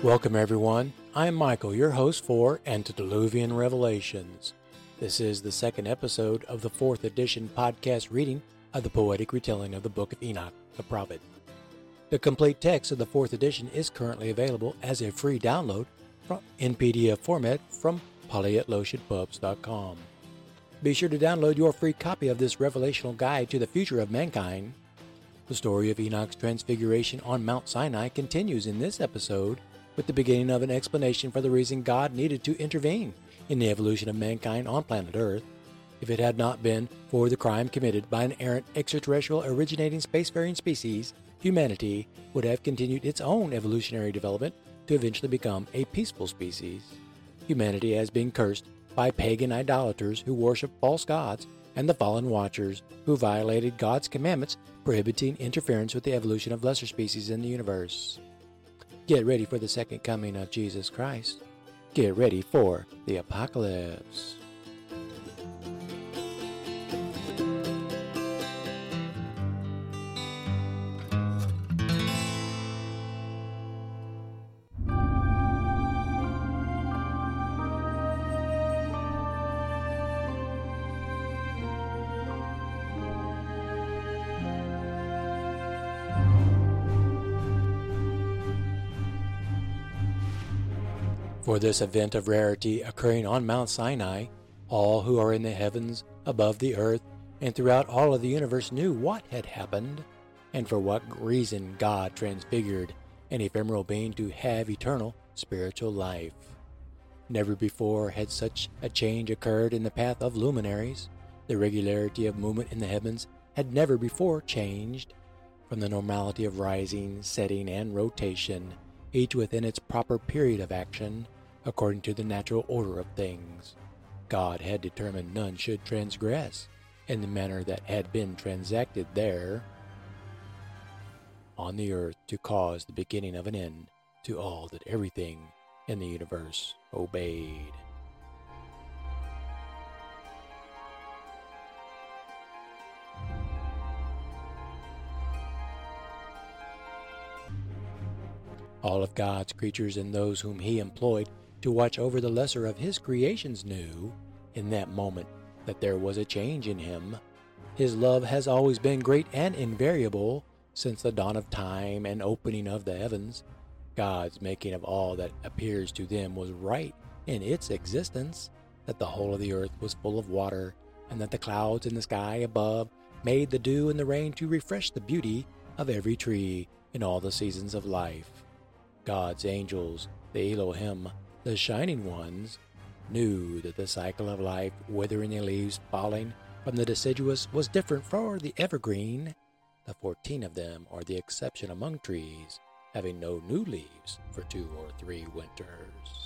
Welcome everyone, I am Michael, your host for Antediluvian Revelations. This is the second episode of the 4th edition podcast reading of the poetic retelling of the Book of Enoch, the Prophet. The complete text of the 4th edition is currently available as a free download in PDF format from polyatloshidpubs.com. Be sure to download your free copy of this revelational guide to the future of mankind. The story of Enoch's transfiguration on Mount Sinai continues in this episode with the beginning of an explanation for the reason God needed to intervene in the evolution of mankind on planet Earth. If it had not been for the crime committed by an errant extraterrestrial originating spacefaring species, humanity would have continued its own evolutionary development to eventually become a peaceful species. Humanity has been cursed by pagan idolaters who worship false gods and the fallen watchers who violated God's commandments prohibiting interference with the evolution of lesser species in the universe. Get ready for the second coming of Jesus Christ. Get ready for the apocalypse. For this event of rarity occurring on Mount Sinai, all who are in the heavens, above the earth, and throughout all of the universe knew what had happened, and for what reason God transfigured an ephemeral being to have eternal spiritual life. Never before had such a change occurred in the path of luminaries. The regularity of movement in the heavens had never before changed. From the normality of rising, setting, and rotation, each within its proper period of action, according to the natural order of things, God had determined none should transgress in the manner that had been transacted there on the earth to cause the beginning of an end to all that everything in the universe obeyed. All of God's creatures and those whom He employed to watch over the lesser of His creations knew, in that moment, that there was a change in Him. His love has always been great and invariable since the dawn of time and opening of the heavens. God's making of all that appears to them was right in its existence, that the whole of the earth was full of water, and that the clouds in the sky above made the dew and the rain to refresh the beauty of every tree in all the seasons of life. God's angels, the Elohim, the shining ones, knew that the cycle of life, withering the leaves falling from the deciduous, was different from the evergreen. The 14 of them are the exception among trees, having no new leaves for 2 or 3 winters.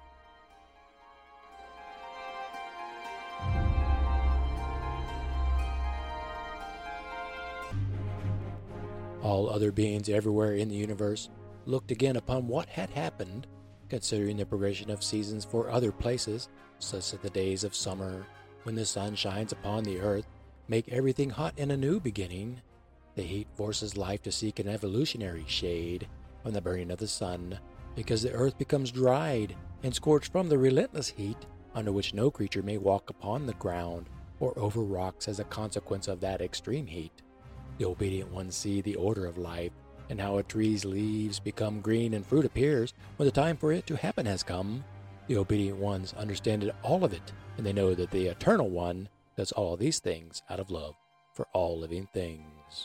All other beings everywhere in the universe looked again upon what had happened, considering the progression of seasons for other places, such that the days of summer, when the sun shines upon the earth, make everything hot in a new beginning. The heat forces life to seek an evolutionary shade from the burning of the sun, because the earth becomes dried and scorched from the relentless heat, under which no creature may walk upon the ground or over rocks as a consequence of that extreme heat. The obedient ones see the order of life, and how a tree's leaves become green and fruit appears when the time for it to happen has come. The obedient ones understand all of it, and they know that the Eternal One does all these things out of love for all living things.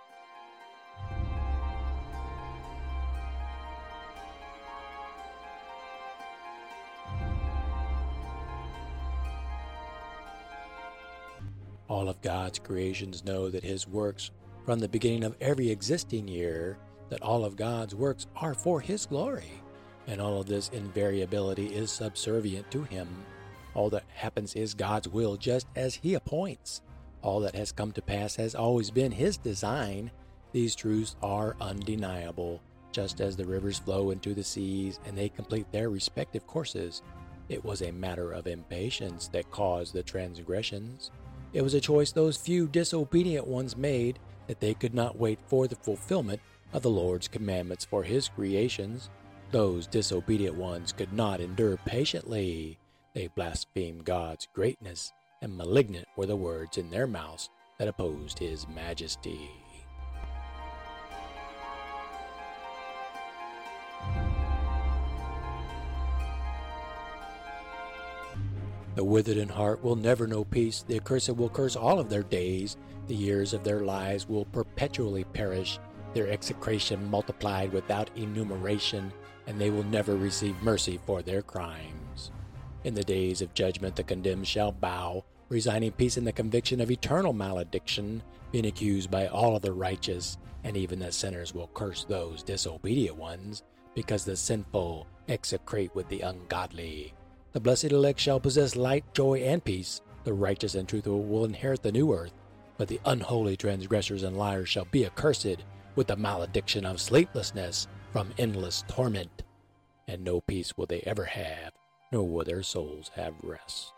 All of God's creations know that His works from the beginning of every existing year, that all of God's works are for His glory, and all of this invariability is subservient to Him. All that happens is God's will, just as He appoints. All that has come to pass has always been His design. These truths are undeniable, just as the rivers flow into the seas and they complete their respective courses. It was a matter of impatience that caused the transgressions. It was a choice those few disobedient ones made, that they could not wait for the fulfillment of the Lord's commandments for His creations. Those disobedient ones could not endure patiently. They blasphemed God's greatness, and malignant were the words in their mouths that opposed his majesty. The withered in heart will never know peace. The accursed will curse all of their days. The years of their lives will perpetually perish, their execration multiplied without enumeration, and they will never receive mercy for their crimes. In the days of judgment the condemned shall bow, resigning peace in the conviction of eternal malediction, being accused by all of the righteous, and even the sinners will curse those disobedient ones, because the sinful execrate with the ungodly. The blessed elect shall possess light, joy, and peace. The righteous and truthful will inherit the new earth, but the unholy transgressors and liars shall be accursed with the malediction of sleeplessness from endless torment. And no peace will they ever have, nor will their souls have rest.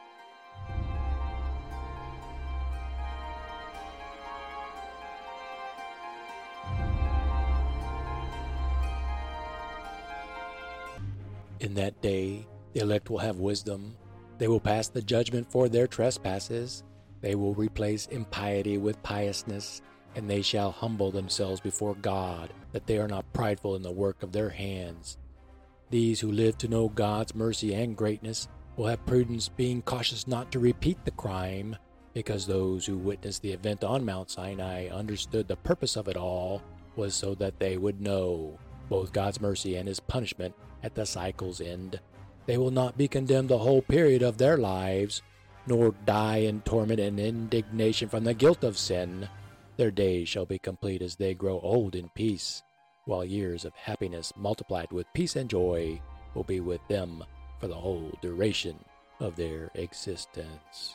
In that day, the elect will have wisdom. They will pass the judgment for their trespasses. They will replace impiety with piousness, and they shall humble themselves before God, that they are not prideful in the work of their hands. These who live to know God's mercy and greatness will have prudence, being cautious not to repeat the crime, because those who witnessed the event on Mount Sinai understood the purpose of it all was so that they would know both God's mercy and his punishment at the cycle's end. They will not be condemned the whole period of their lives, nor die in torment and indignation from the guilt of sin. Their days shall be complete as they grow old in peace, while years of happiness multiplied with peace and joy will be with them for the whole duration of their existence.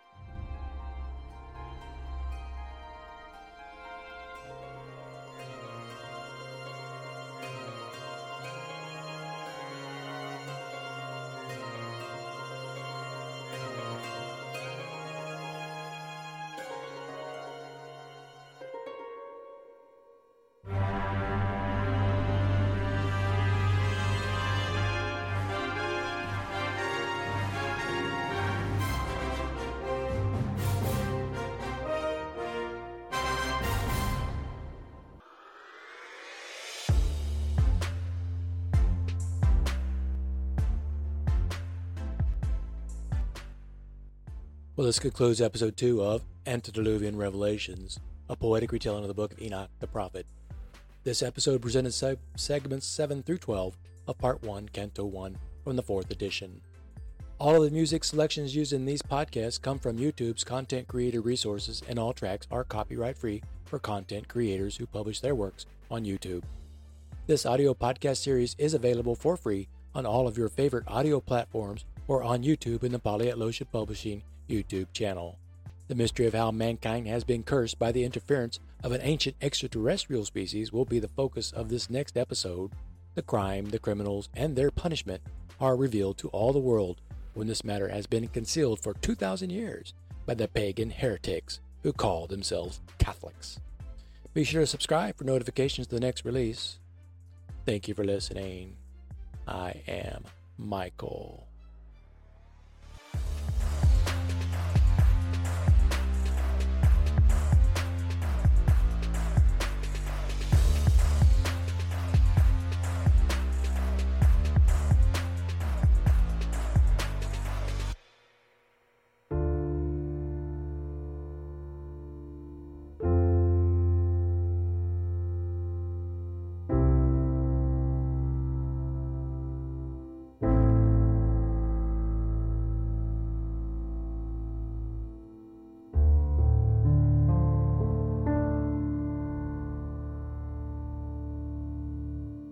Well, this concludes episode 2 of Antediluvian Revelations, a poetic retelling of the book of Enoch the prophet. This episode presented segments 7 through 12 of Part 1, Canto 1, from the 4th edition. All of the music selections used in these podcasts come from YouTube's content creator resources, and all tracks are copyright-free for content creators who publish their works on YouTube. This audio podcast series is available for free on all of your favorite audio platforms or on YouTube in the Polyatlosia Publishing YouTube channel. The mystery of how mankind has been cursed by the interference of an ancient extraterrestrial species will be the focus of this next episode. The crime, the criminals, and their punishment are revealed to all the world when this matter has been concealed for 2,000 years by the pagan heretics who call themselves Catholics. Be sure to subscribe for notifications to the next release. Thank you for listening. I am Michael.